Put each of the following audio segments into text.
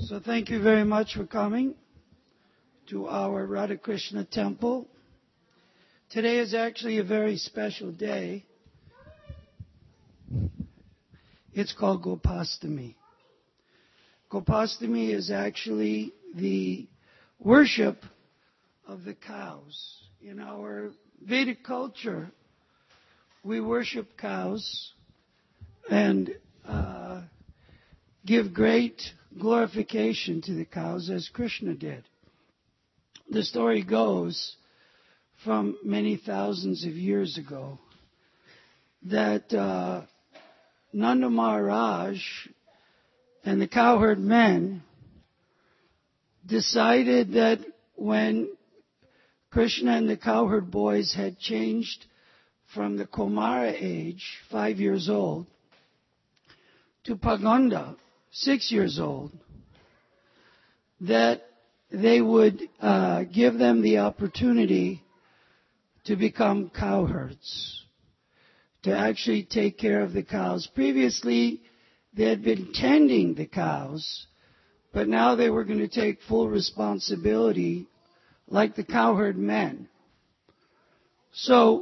So thank you very much for coming to our Radha Krishna temple. Today is actually a very special day. It's called Gopastami. Gopastami is actually the worship of the cows. In our Vedic culture, we worship cows and give great glorification to the cows as Krishna did. The story goes from many thousands of years ago that Nanda Maharaj and the cowherd men decided that when Krishna and the cowherd boys had changed from the Kumara age, 5 years old, to Paganda, 6 years old, that they would give them the opportunity to become cowherds, to actually take care of the cows. Previously, they had been tending the cows, but now they were going to take full responsibility like the cowherd men. So,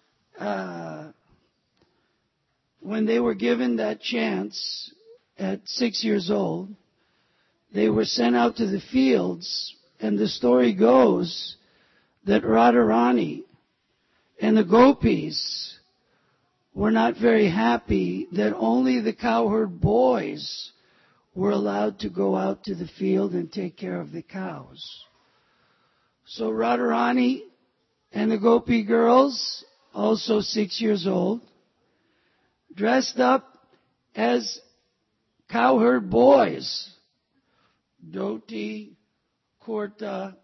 when they were given that chance at 6 years old, they were sent out to the fields, and the story goes that Radharani and the gopis were not very happy that only the cowherd boys were allowed to go out to the field and take care of the cows. So Radharani and the gopi girls, also 6 years old, dressed up as cowherd boys, dhoti, kurta,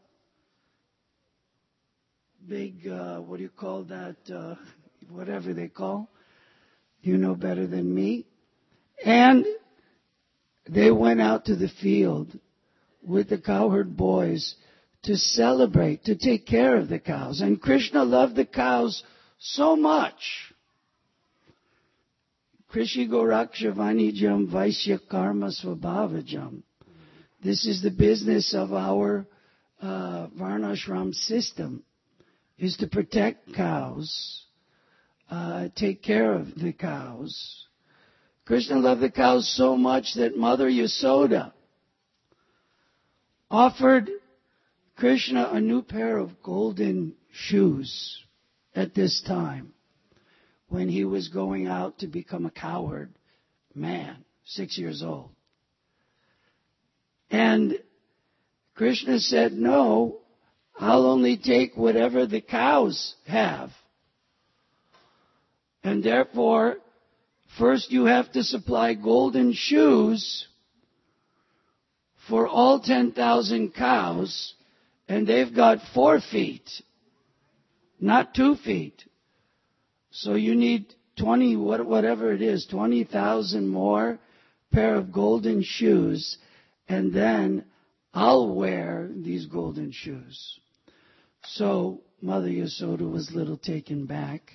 big, what do you call that, whatever they call, you know better than me. And they went out to the field with the cowherd boys to celebrate, to take care of the cows. And Krishna loved the cows so much. Krishi Gorakshavanijam Vaishya Karma Svabhavajam. This is the business of our Varnashram system, is to protect cows, take care of the cows. Krishna loved the cows so much that Mother Yasoda offered Krishna a new pair of golden shoes at this time when he was going out to become a cowherd man, 6 years old. And Krishna said, no, I'll only take whatever the cows have. And therefore, first you have to supply golden shoes for all 10,000 cows, and they've got 4 feet, not 2 feet. So you need 20, whatever it is, 20,000 more pair of golden shoes, and then I'll wear these golden shoes. So Mother Yasoda was a little taken back.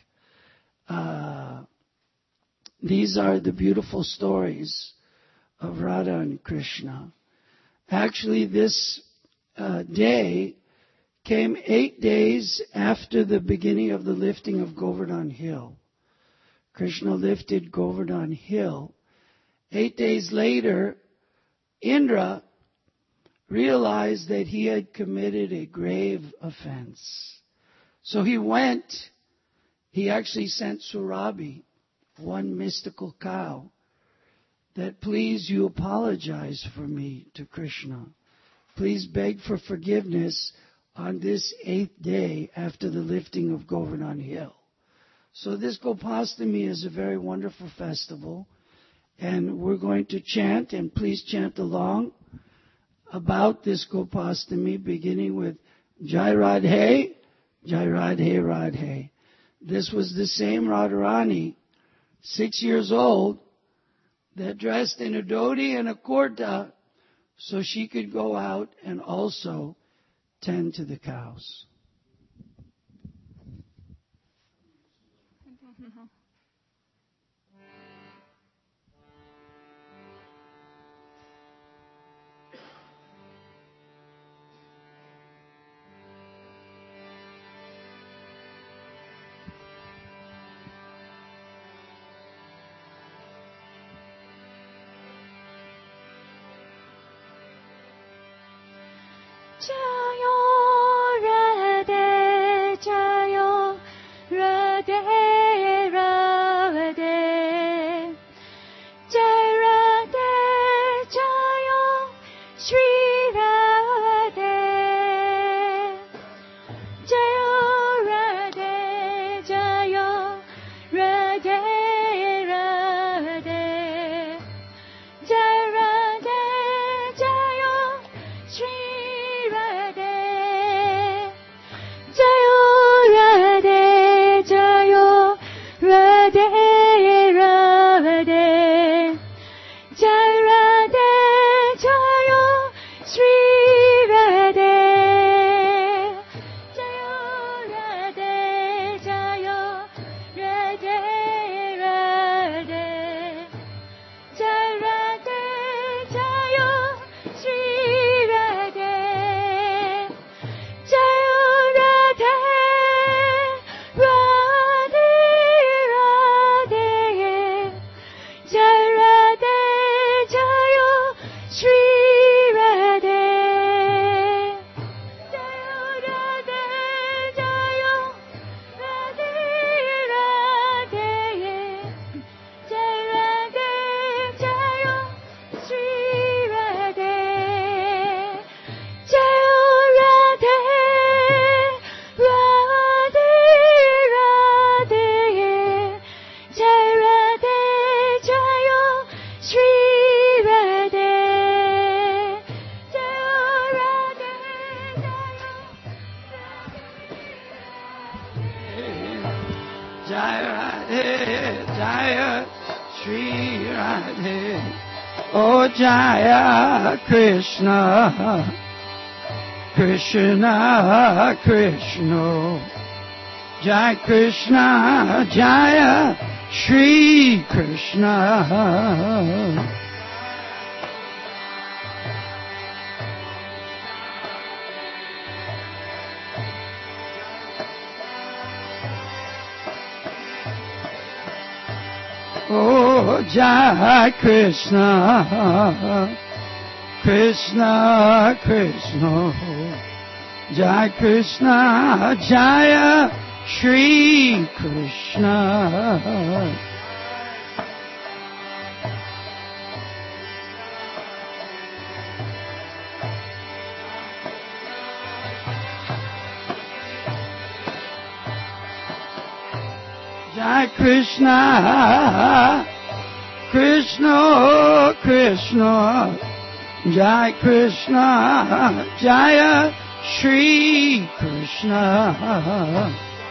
These are the beautiful stories of Radha and Krishna. Actually, this day came 8 days after the beginning of the lifting of Govardhan Hill. Krishna lifted Govardhan Hill. 8 days later, Indra realized that he had committed a grave offense. So he actually sent Surabhi, one mystical cow, that please you apologize for me to Krishna. Please beg for forgiveness on this 8th day after the lifting of Govardhan Hill. So this Gopastami is a very wonderful festival, and we're going to chant, and please chant along about this Gopastami, beginning with Jai Radhe, Jai Radhe Radhe. This was the same Radharani, 6 years old, that dressed in a dhoti and a kurta so she could go out and also tend to the cows. Oh Jaya Krishna, Krishna Krishna, Jai Krishna, Jaya Shri Krishna. Oh Jai Krishna, Krishna Krishna, Jai Krishna, Jaya Shri Krishna. Jai Krishna, Krishna Krishna, Jai Krishna, Jaya Shri Krishna.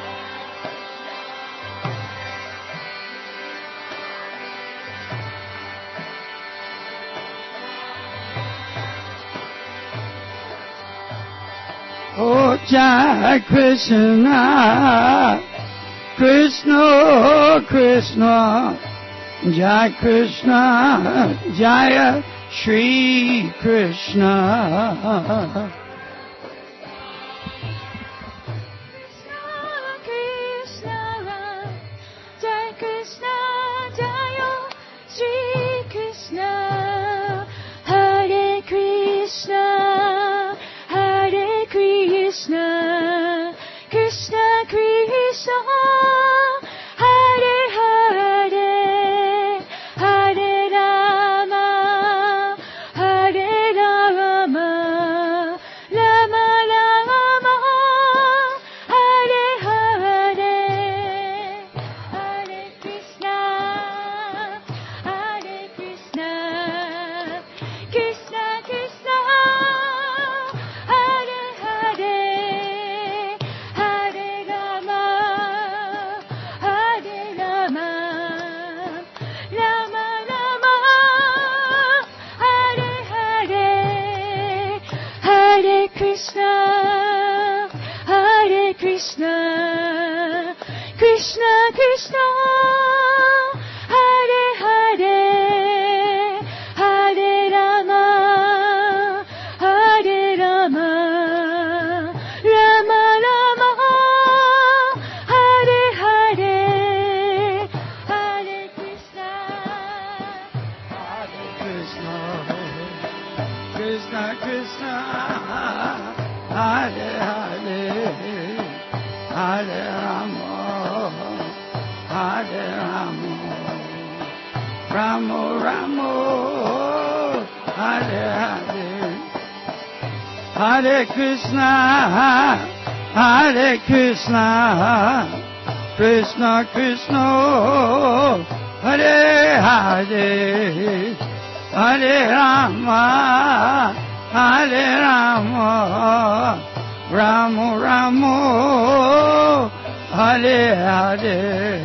Oh Jai Krishna, Krishna Krishna, Jai Krishna, Jaya Shri Krishna. Krishna Krishna, Hare Hare, Hare Rama, Hare Rama, Rama Rama, Hare Hare, Hare Krishna, Hare Krishna, Krishna Krishna, Hare Hare, Hare Rama, Hare Rama, Rama Rama, Hare Hare.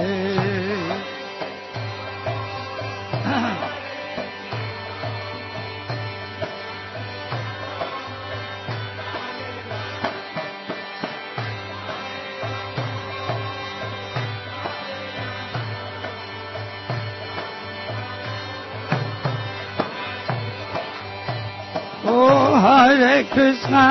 Oh, Hare Krishna,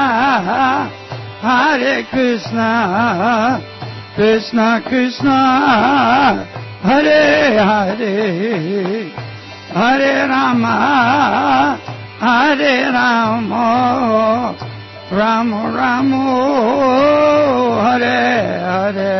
Hare Krishna, Krishna Krishna, Hare Hare, Hare Rama, Hare Rama, Rama Rama, Hare Hare.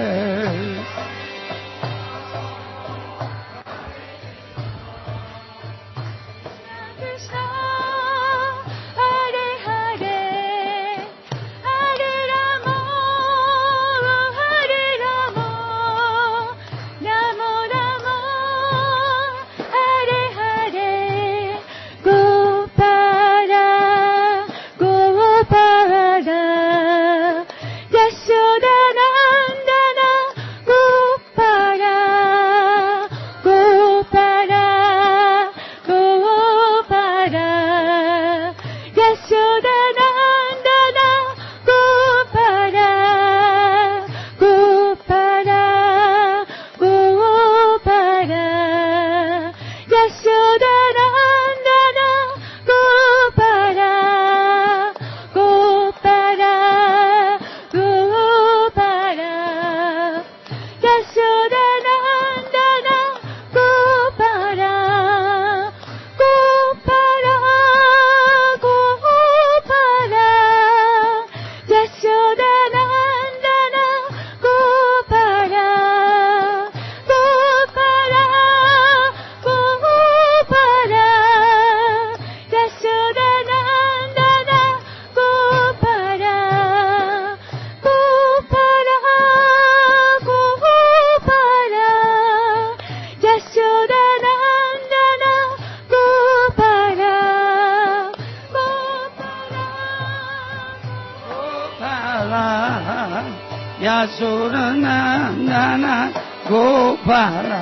Yasodanandana Gopala,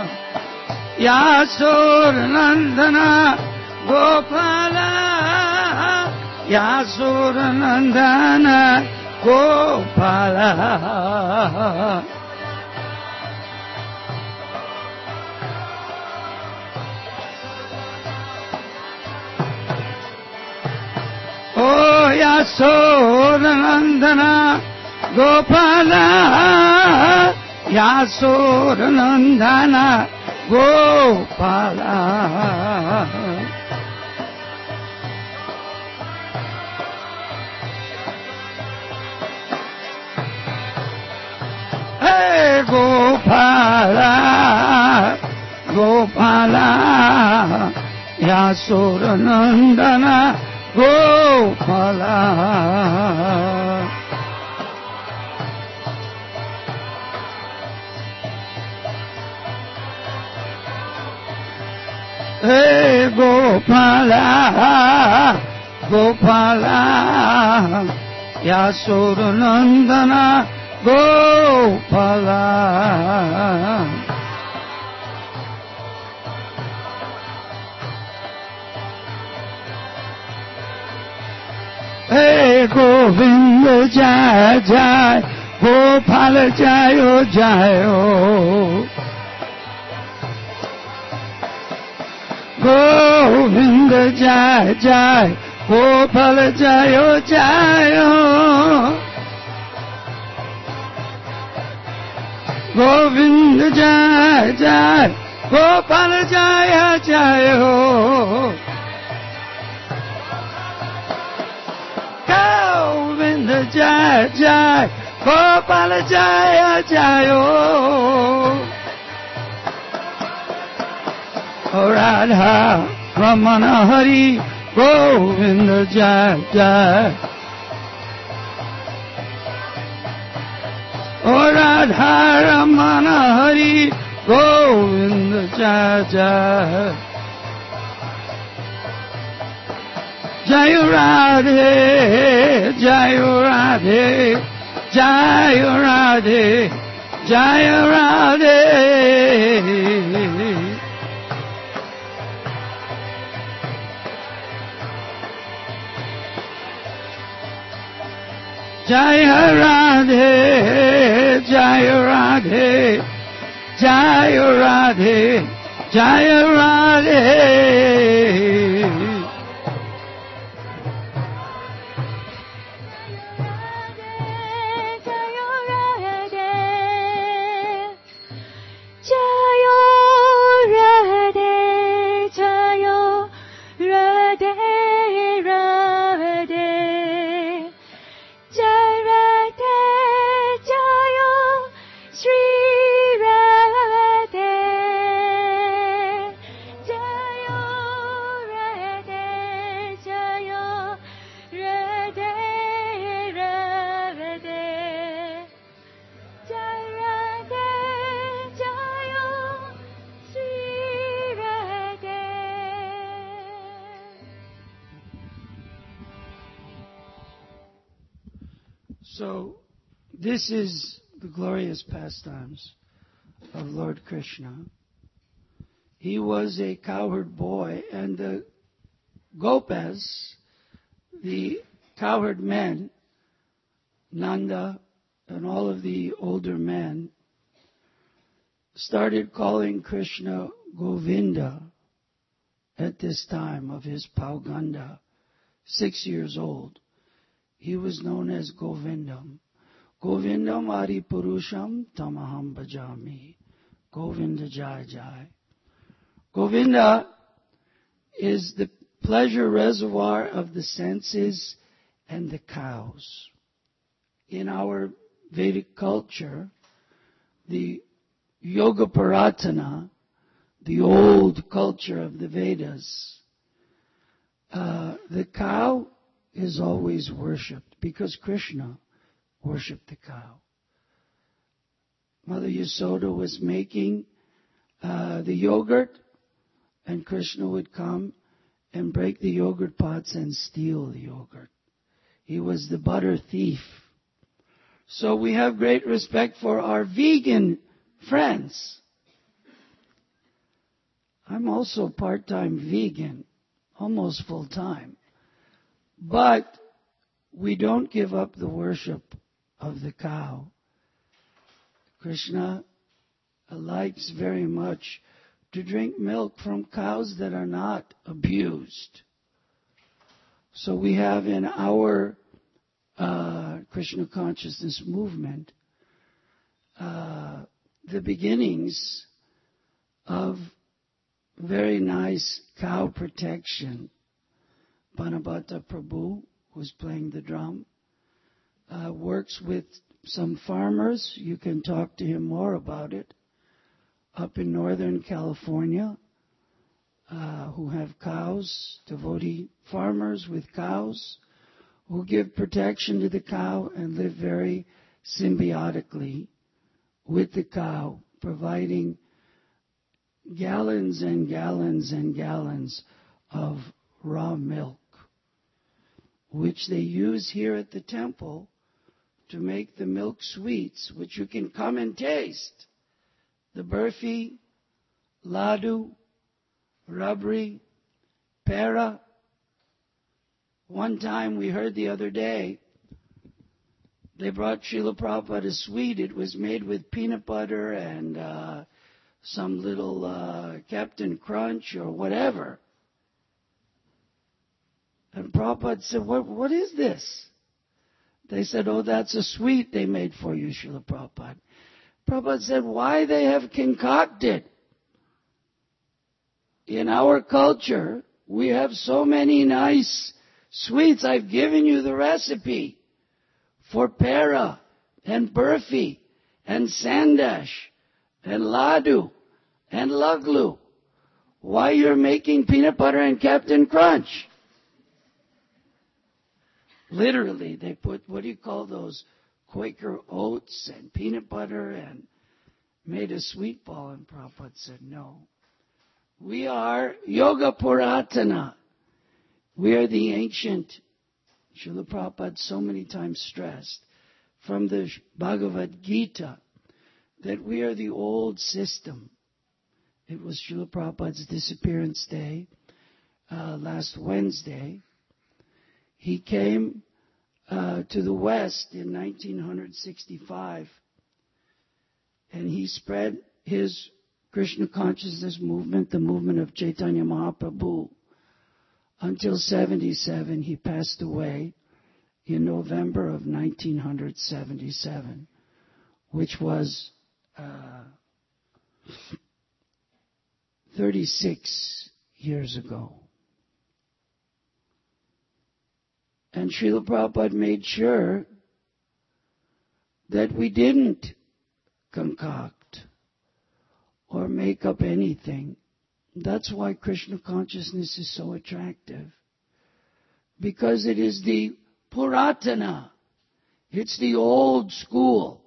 Yasodanandana Gopala, Yasodanandana Gopala. Oh, Yasodanandana Gopala, Yasodanandana Gopala. Hey Gopala, Gopala, Yasodanandana Gopala. Hey Gopala, Gopala, Yasodanandana Gopala. Hey Govinda Jai Jai, Gopala Jayo Jayo. Govinda Jai Jai, Gopala Jayo Jayo. Govinda Jai Jai, Gopala Jaya Jayo. Jai Jai Gopala Jaya Jayo Radha Ramana Hari Govinda Jai Jai Radha Ramana Hari Govinda Jai Jai Jai Radhe Jai Radhe Jai Radhe Jai Radhe Jai Radhe Jai Radhe Jai Radhe Jai Radhe So, this is the glorious pastimes of Lord Krishna. He was a cowherd boy, and the Gopas, the cowherd men, Nanda and all of the older men, started calling Krishna Govinda at this time of his Pauganda, 6 years old. He was known as Govindam. Govindam Adi Purusham Tamaham Bhajami. Govinda Jai Jai. Govinda is the pleasure reservoir of the senses and the cows. In our Vedic culture, the Yoga Paratana, the old culture of the Vedas, the cow is always worshipped because Krishna worshipped the cow. Mother Yasoda was making the yogurt, and Krishna would come and break the yogurt pots and steal the yogurt. He was the butter thief. So we have great respect for our vegan friends. I'm also part-time vegan, almost full-time. But we don't give up the worship of the cow. Krishna likes very much to drink milk from cows that are not abused. So we have in our Krishna consciousness movement the beginnings of very nice cow protection. Banabhata Prabhu, who's playing the drum, works with some farmers. You can talk to him more about it. Up in Northern California, who have cows, devotee farmers with cows, who give protection to the cow and live very symbiotically with the cow, providing gallons and gallons and gallons of raw milk, which they use here at the temple to make the milk sweets, which you can come and taste. The burfi, ladu, rabri, pera. One time we heard the other day, they brought Srila Prabhupada a sweet. It was made with peanut butter and some little Captain Crunch or whatever. And Prabhupada said, what is this? They said, oh, that's a sweet they made for you, Srila Prabhupada. Prabhupada said, why they have concocted? In our culture, we have so many nice sweets. I've given you the recipe for Pera and Burfi and Sandash and Ladu and Luglu. Why you're making peanut butter and Captain Crunch? Literally, they put, what do you call those, Quaker oats and peanut butter and made a sweet ball, and Prabhupada said, no. We are Yoga Puratana. We are the ancient, Srila Prabhupada so many times stressed, from the Bhagavad Gita, that we are the old system. It was Srila Prabhupada's disappearance day, last Wednesday. He came to the West in 1965, and he spread his Krishna consciousness movement, the movement of Chaitanya Mahaprabhu, until 77. He passed away in November of 1977, which was 36 years ago. And Srila Prabhupada made sure that we didn't concoct or make up anything. That's why Krishna consciousness is so attractive. Because it is the Puratana. It's the old school.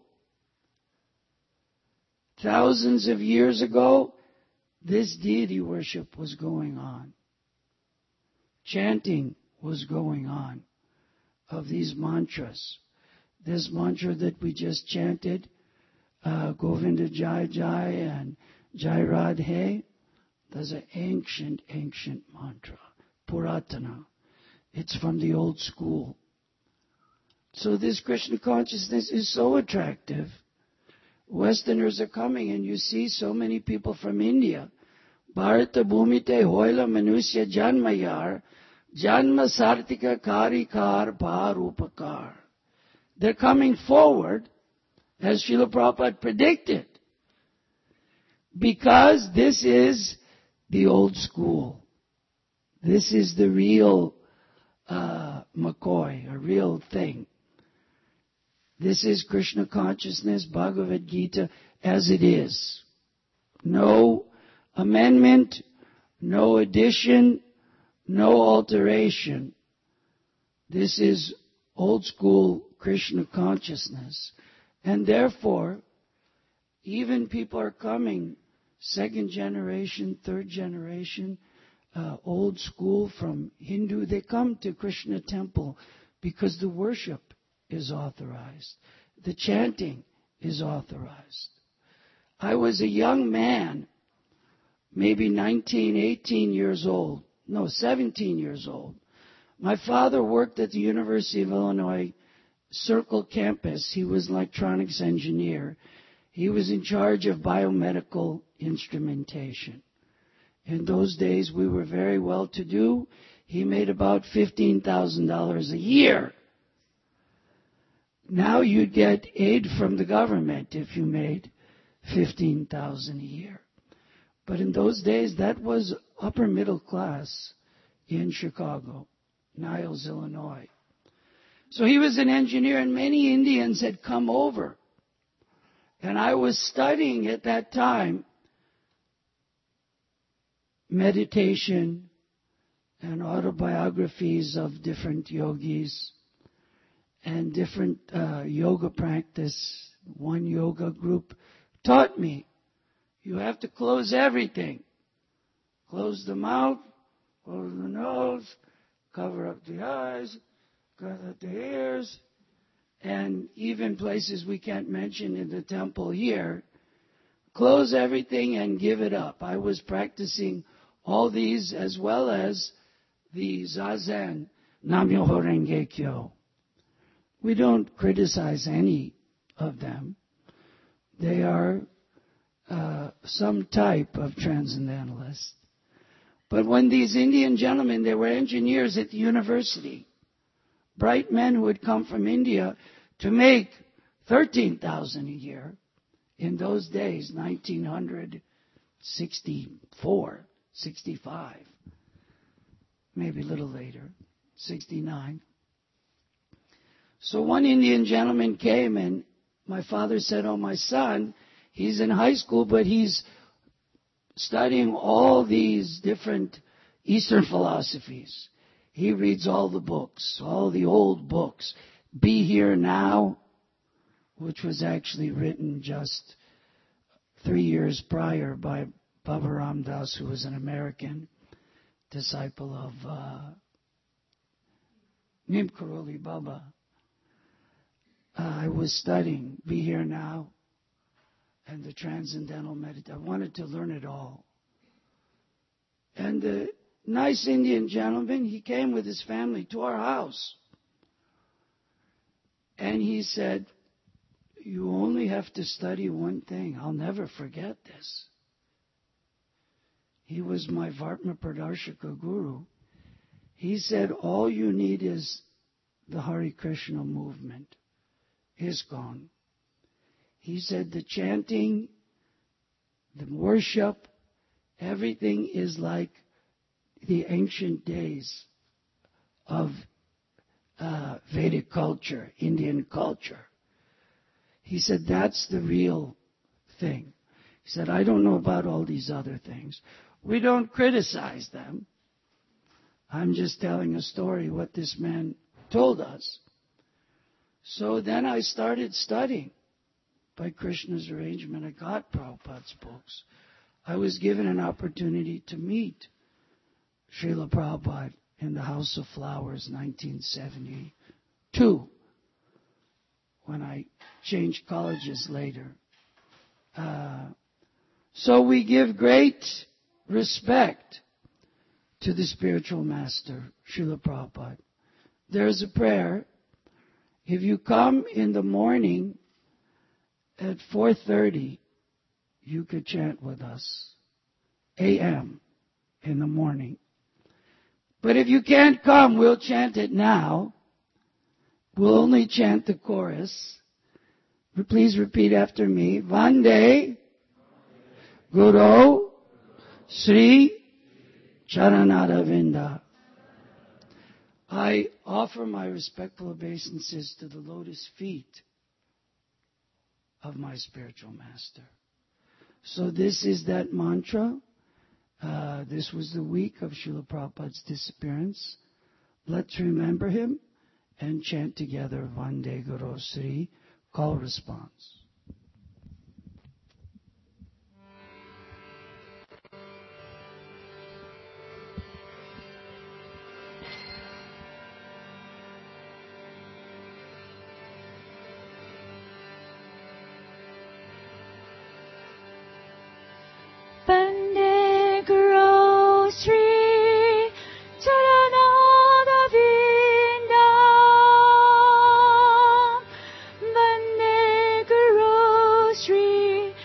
Thousands of years ago, this deity worship was going on. Chanting was going on of these mantras. This mantra that we just chanted, Govinda Jai Jai and Jai Radhe, that's an ancient mantra, Puratana. It's from the old school. So this Krishna consciousness is so attractive. Westerners are coming, and you see so many people from India. Bharata Bhumite Hoila Manusya Janmayar Janma Sartika Karikar Parupakar. They're coming forward, as Srila Prabhupada predicted, because this is the old school. This is the real McCoy, a real thing. This is Krishna consciousness, Bhagavad Gita, as it is. No amendment, no addition, no alteration. This is old school Krishna consciousness. And therefore, even people are coming, second generation, third generation, old school from Hindu, they come to Krishna temple because the worship is authorized. The chanting is authorized. I was a young man, maybe 19, 18 years old. No, 17 years old. My father worked at the University of Illinois Circle campus. He was an electronics engineer. He was in charge of biomedical instrumentation. In those days, we were very well to do. He made about $15,000 a year. Now you'd get aid from the government if you made $15,000 a year. But in those days, that was upper middle class in Chicago, Niles, Illinois. So he was an engineer, and many Indians had come over. And I was studying at that time meditation and autobiographies of different yogis and different yoga practice. One yoga group taught me, you have to close everything. Close the mouth, close the nose, cover up the eyes, cover up the ears, and even places we can't mention in the temple here. Close everything and give it up. I was practicing all these as well as the Zazen, Nam-myoho Renge Kyo. We don't criticize any of them. They are some type of transcendentalist. But when these Indian gentlemen, they were engineers at the university, bright men who had come from India to make $13,000 a year in those days, 1964, 65, maybe a little later, 69. So one Indian gentleman came and my father said, "Oh, my son, he's in high school, but he's studying all these different Eastern philosophies. He reads all the books, all the old books. Be Here Now," which was actually written just 3 years prior by Baba Ram Das, who was an American disciple of Neem Karoli Baba. I was studying Be Here Now and the Transcendental Meditation. I wanted to learn it all. And the nice Indian gentleman, he came with his family to our house. And he said, "You only have to study one thing. I'll never forget this." He was my Vartma Pradarshika guru. He said, "All you need is the Hare Krishna movement, ISKCON." He said, "The chanting, the worship, everything is like the ancient days of Vedic culture, Indian culture." He said, "That's the real thing." He said, "I don't know about all these other things. We don't criticize them. I'm just telling a story, what this man told us." So then I started studying. By Krishna's arrangement, I got Prabhupada's books. I was given an opportunity to meet Srila Prabhupada in the House of Flowers, 1972, when I changed colleges later. So we give great respect to the spiritual master, Srila Prabhupada. There's a prayer. If you come in the morning at 4:30, you could chant with us, a.m. in the morning. But if you can't come, we'll chant it now. We'll only chant the chorus. Please repeat after me. Vande Guru Sri Charanaravinda. I offer my respectful obeisances to the lotus feet of my spiritual master. So this is that mantra. This was the week of Srila Prabhupada's disappearance. Let's remember him and chant together Vande Guru Sri. Call response. Vande Guru Sri Charanaravinda. Vande Guru Sri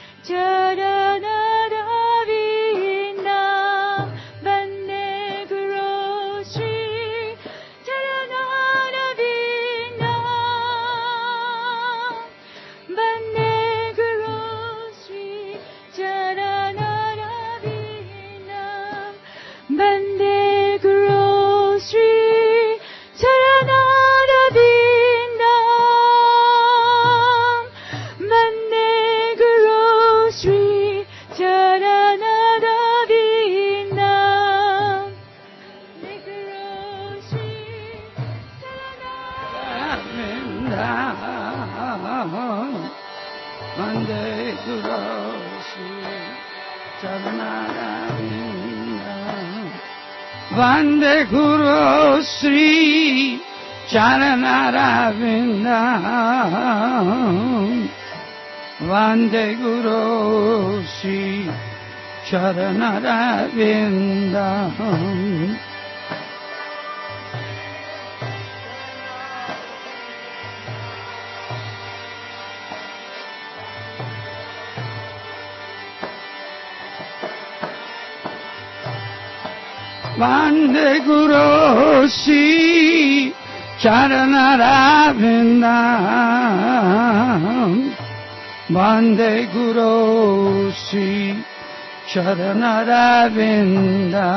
Charanaravinda. Vande Guru Sri Charanaravinda. Vande Guru Sri Charanaravinda. Vande Guru Sri Charanaravinda. Vande Guru Sri Charanaravinda. Vande Guru Sri Vande Guru Sri Charanaravinda. Vande Guru Sri Charanaravinda. Vande Guru Sri Charanaravinda. Vande Guru Sri Charanaravinda. Vande Guru Sri Charanaravinda.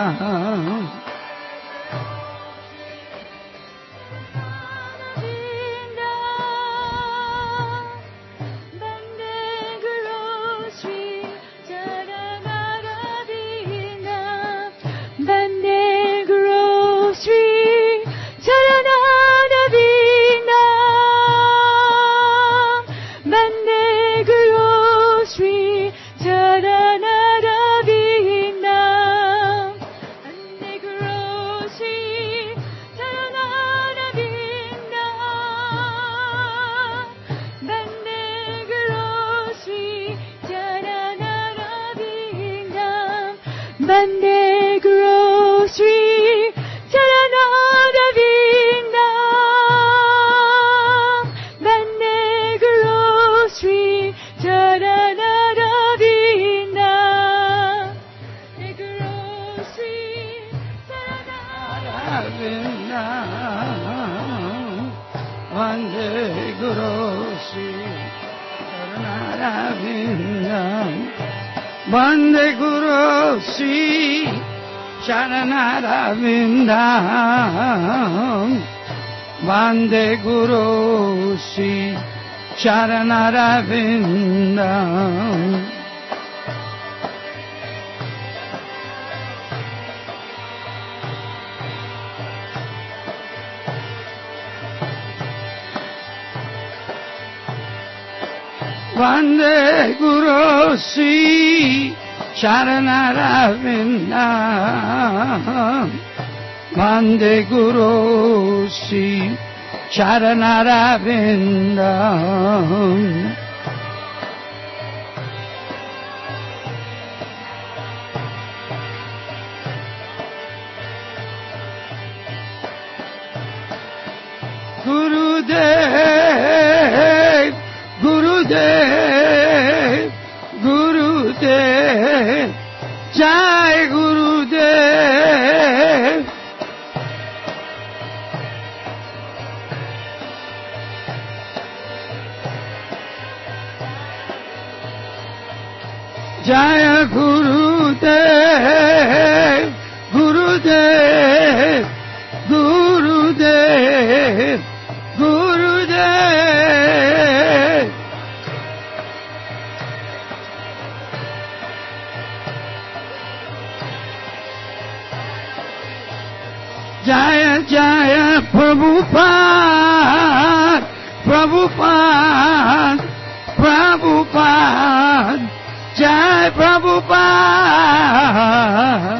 Vrindavan, Vande Guru Sri Charanarvindam, Vande Guru Sri Charanarvindam, Vande Guru Sri Charanarvindam. Vande Guru Sri Charanarvindam, Vande Guru Sri Charanarvindam. Gurudev, Gurudev, Gurudev, Jai Gurudev. Jaya Gurudev, Gurudev, Gurudev, Gurudev. Jaya Jaya Prabhupada, Prabhupada, Prabhupada, Jai Prabhupada.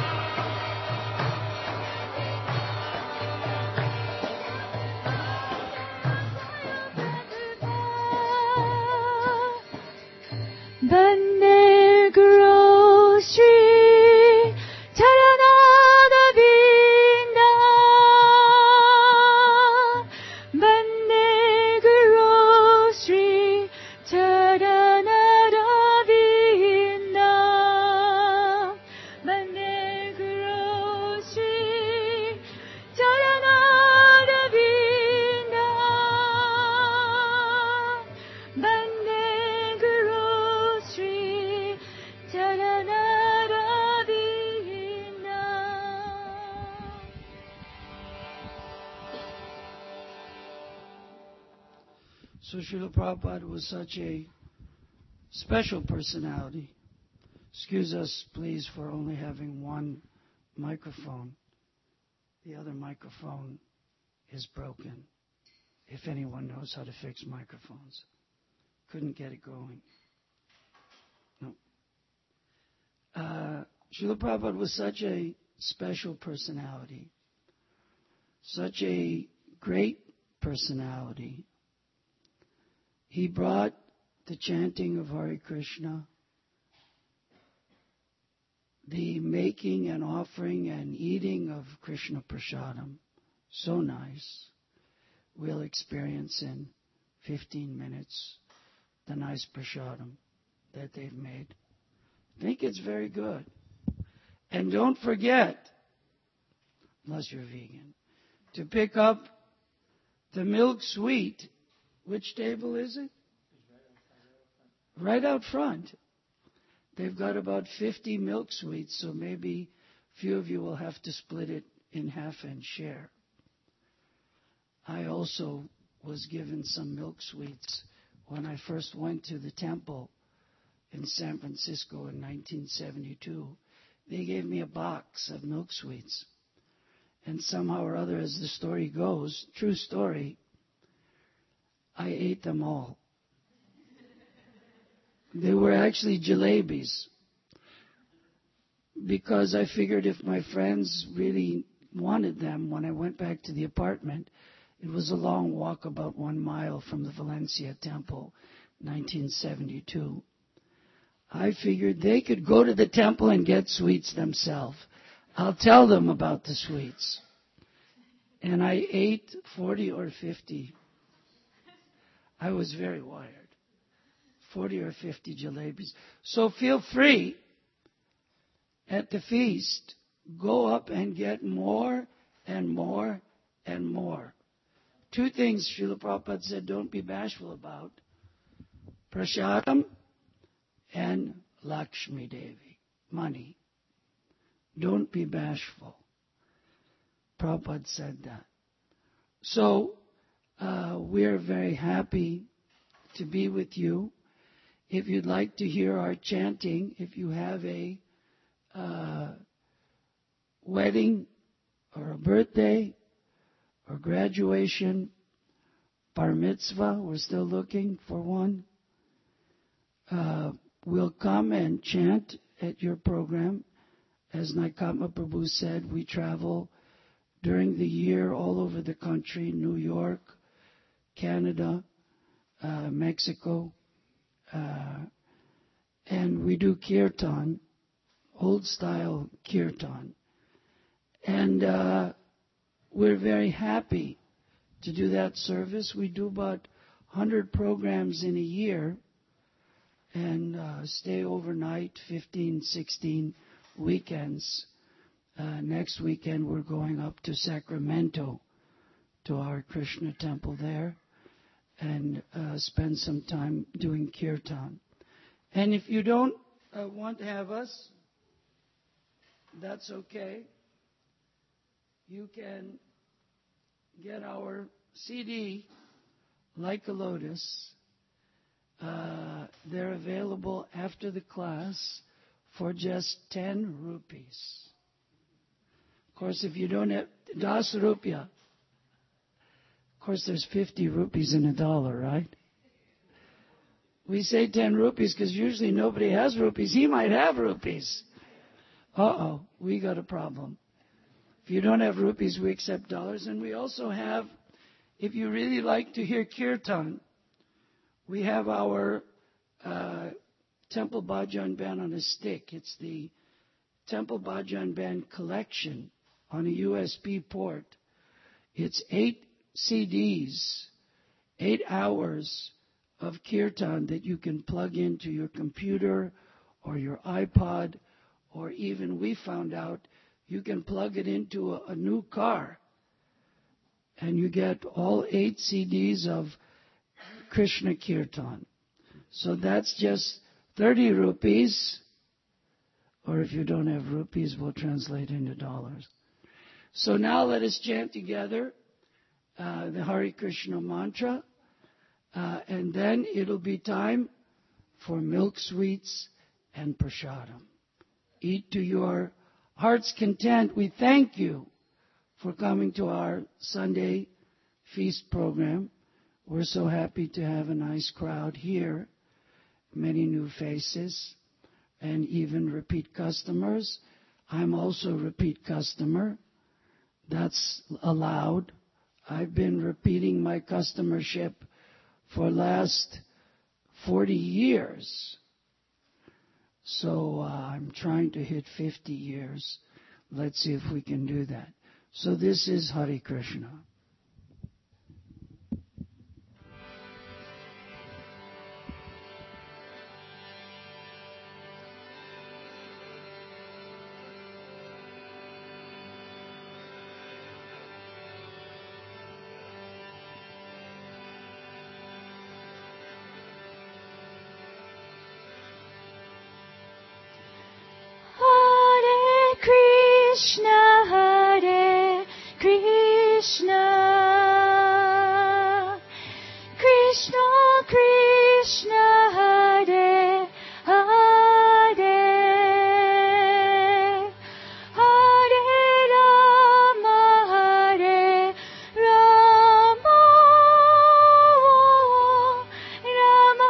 Vande Guru Sri Charanarvindam, Vande Guru Sri Charanarvindam, Vande Guru Sri Charanarvindam, Vande Guru Sri Charanarvindam. So Srila Prabhupada was such a special personality. Excuse us, please, for only having one microphone. The other microphone is broken. If anyone knows how to fix microphones. Couldn't get it going. No. Srila Prabhupada was such a special personality. Such a great personality. He brought the chanting of Hare Krishna, the making and offering and eating of Krishna Prasadam. So nice. We'll experience in 15 minutes the nice Prasadam that they've made. I think it's very good. And don't forget, unless you're vegan, to pick up the milk sweet. Which table is it? Right out front. They've got about 50 milk sweets, so maybe a few of you will have to split it in half and share. I also was given some milk sweets when I first went to the temple in San Francisco in 1972. They gave me a box of milk sweets. And somehow or other, as the story goes, true story, I ate them all. They were actually jalebis. Because I figured if my friends really wanted them, when I went back to the apartment, it was a long walk, about 1 mile from the Valencia temple, 1972. I figured they could go to the temple and get sweets themselves. I'll tell them about the sweets. And I ate 40 or 50. I was very wired. 40 or 50 jalebis. So feel free at the feast, go up and get more and two things Srila Prabhupada said don't be bashful about: Prashadam and Lakshmi Devi, money. Don't be bashful. Prabhupada said that. So we're very happy to be with you. If you'd like to hear our chanting, if you have a wedding or a birthday or graduation, bar mitzvah, we're still looking for one, we'll come and chant at your program. As Naikatma Prabhu said, we travel during the year all over the country, New York, Canada, Mexico, and we do kirtan, old style kirtan. And we're very happy to do that service. We do about 100 programs in a year and stay overnight, 15, 16 weekends. Next weekend we're going up to Sacramento to our Krishna temple there and spend some time doing kirtan. And if you don't want to have us, that's okay. You can get our CD, Like a Lotus. They're available after the class for just 10 rupees. Of course, if you don't have 10 rupiah, of course there's 50 rupees in $1, right? We say 10 rupees because usually nobody has rupees. He might have rupees. We got a problem. If you don't have rupees, we accept dollars. And we also have, if you really like to hear kirtan, we have our Temple Bhajan Band on a stick. It's the Temple Bhajan Band collection on a USB port. It's 8 CDs, 8 hours of kirtan that you can plug into your computer or your iPod, or even we found out you can plug it into a new car and you get all 8 CDs of Krishna Kirtan. So that's just 30 rupees, or if you don't have rupees, we'll translate into dollars. So now let us chant together the Hare Krishna mantra, and then it'll be time for milk sweets and prasadam. Eat to your heart's content. We thank you for coming to our Sunday feast program. We're so happy to have a nice crowd here, many new faces, and even repeat customers. I'm also a repeat customer. That's allowed. I've been repeating my customership for the last 40 years. So I'm trying to hit 50 years. Let's see if we can do that. So this is Hare Krishna. Hare Krishna, Krishna Krishna, Hare Hare, Hare Rama, Hare Rama, Rama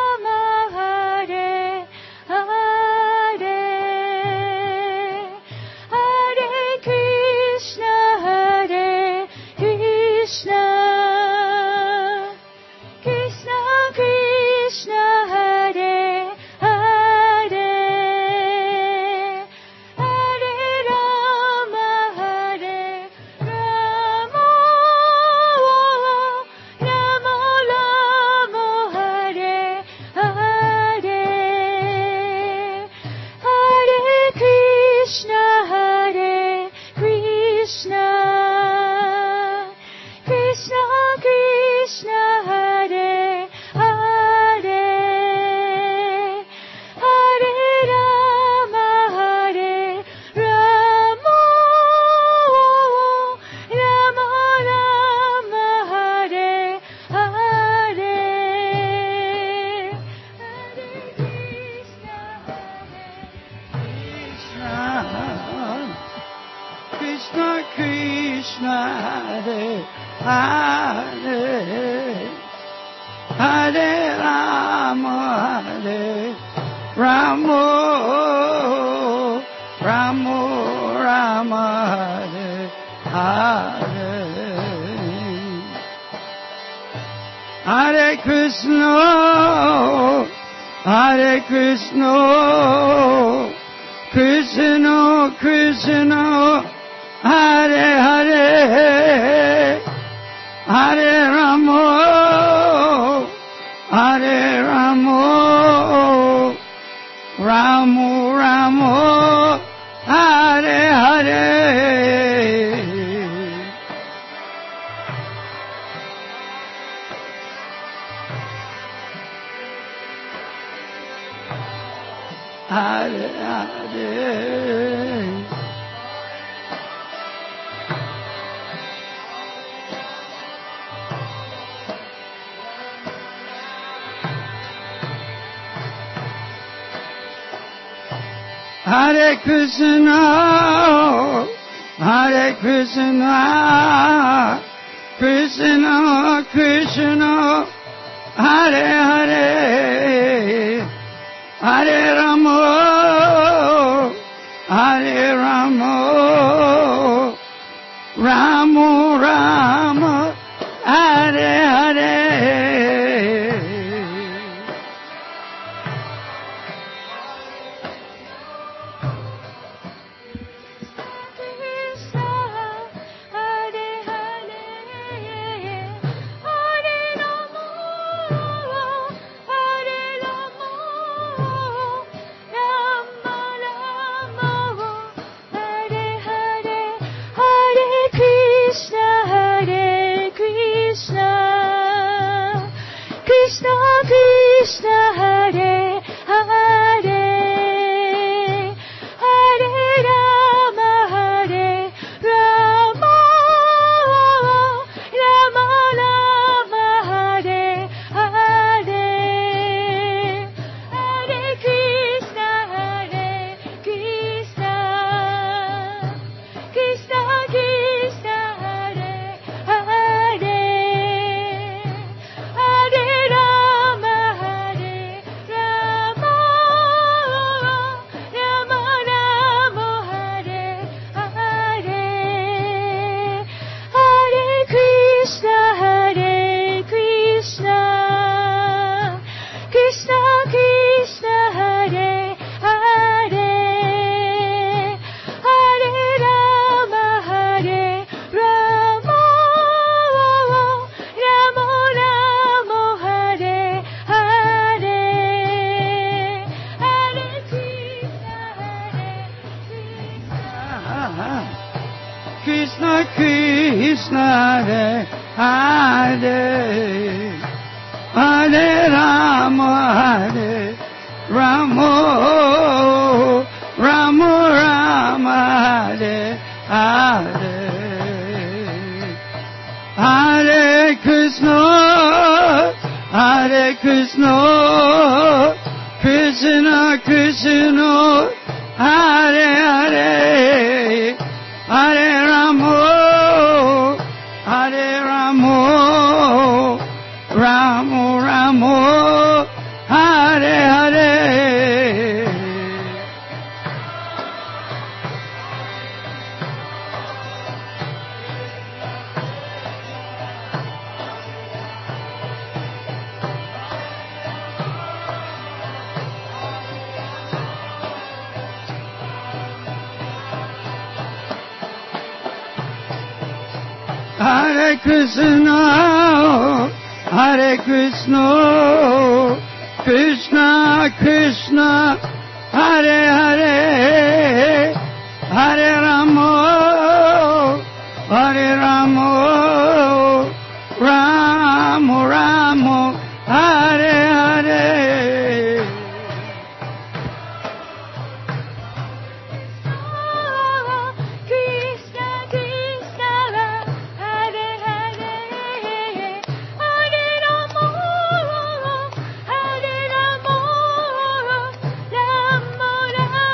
Rama, Hare Hare, Krishna, Hare Hare, Hare Rama, Hare Rama, Rama Rama, Hare Hare, Hare Krishna, Hare Krishna, Krishna Krishna, Hare Hare, Hare Rama, Hare Rama, Rama Rama, Hare Hare. Hare Hare, Hare Krishna, Hare Krishna, Krishna Krishna, Hare Hare, Hare Rama, Hare Rama, Rama Rama, Hare Hare. Krishna Hare Hare, Hare Rama, Hare Rama, Rama Rama, Hare Hare, Hare Krishna, Krishna Krishna, Hare Hare, Hare Rama, Hare Rama, Rama Rama, Hare Hare, Hare Krishna, Krishna Krishna Krishna, Hare Hare, Hare Rama, Hare Rama, Rama Rama, Hare Hare, Hare Krishna, Krishna Krishna, Hare Hare, Hare Rama, Hare Rama, Rama Rama, Hare Hare, Hare Krishna, Hare Krishna, Krishna Krishna, Hare Hare, Hare Rama, Hare Rama, Rama Rama, Hare Hare. Hare Krishna, Hare Krishna, Krishna Krishna, Hare Hare, Hare Rama, Hare Rama, Rama Rama, Hare Hare. Krishna Krishna, Hare Hare, Hare Rama, Hare Rama, Rama Rama,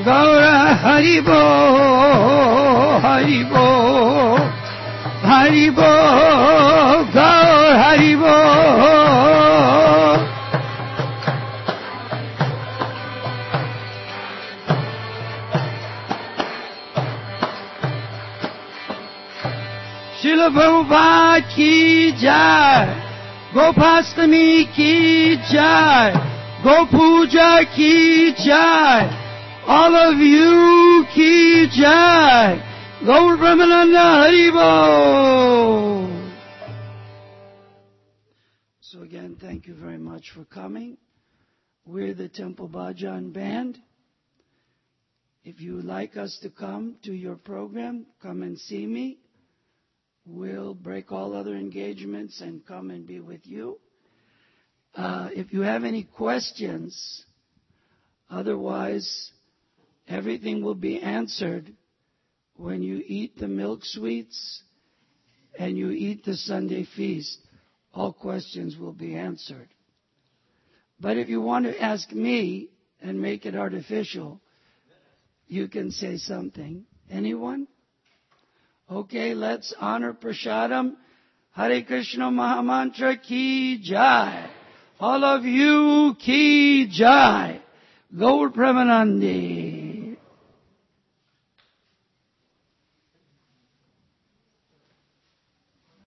Gaura Haribo, Haribo, Haribo, Gaur Haribo. Srila Prabhupada ki jai, Gopastami ki jai, Gopuja ki jai, all of you ki jai, Gaur Brahmananda Haribo. So again, thank you very much for coming. We're the Temple Bhajan Band. If you would like us to come to your program, come and see me. We'll break all other engagements and come and be with you. If you have any questions, otherwise, everything will be answered when you eat the milk sweets and you eat the Sunday feast. All questions will be answered. But if you want to ask me and make it artificial, you can say something. Anyone? Okay, let's honor Prasadam. Hare Krishna Mahamantra ki jai. All of you ki jai. Gaur Premanandi.